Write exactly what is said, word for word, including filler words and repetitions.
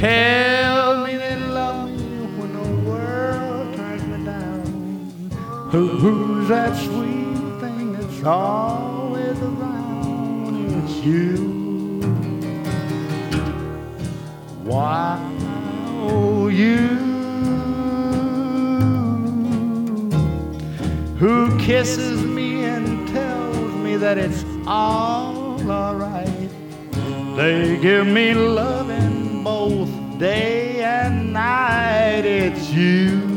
tell me they love me when the world turns me down. Who, who's that sweet thing that's always around? It's you. Why, oh, you, who kisses me and tells me that it's all alright. They give me loving both day and night. It's you.